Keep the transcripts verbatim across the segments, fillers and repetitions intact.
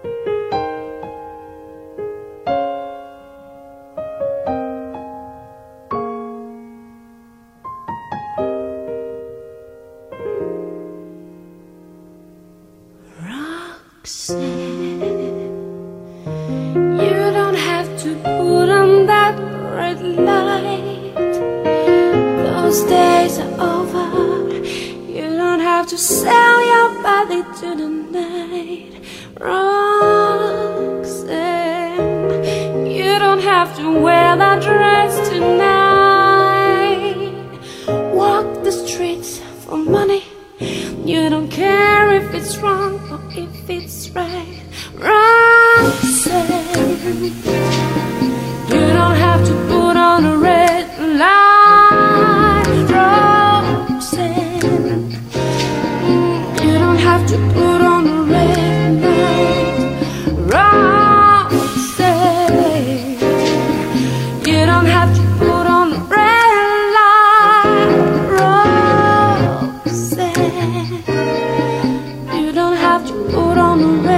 You don't have to put on that red light. Those days are over. You don't have to sell your body to the night. Roxanne, you don't have to wear that dress tonight. Walk the streets for money. You don't care if it's wrong or if it's right. Roxanne, you don't have to put on a red light. Roxanne, you don't have to put on a red light. Roxanne, you don't have to put on a red light. Roxanne, you don't have to put on a red light.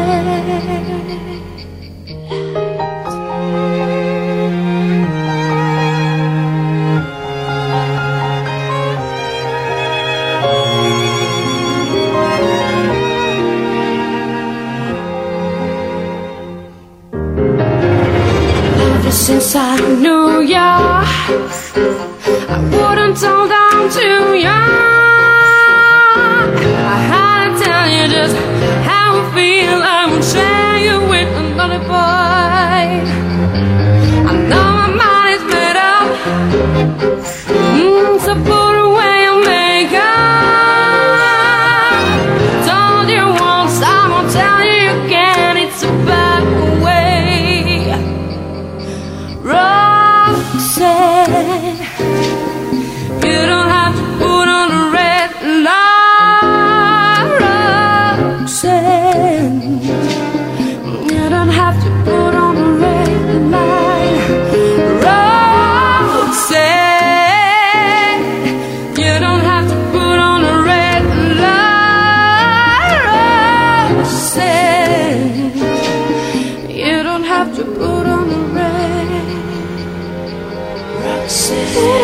Ever since I knew ya, I wouldn't hold on to ya. I had to tell you just how I feel. I won't share you with another boy. I know my mind is made up, mm, so put away your makeup. Told you once, I won't tell you again. It's a bad way. Roxanne, you don't have to put on a red light. Roxanne, you don't have to put on a red light. Roxanne, you don't have to put on a red light. Roxanne, you don't have to put on a red. Roxanne.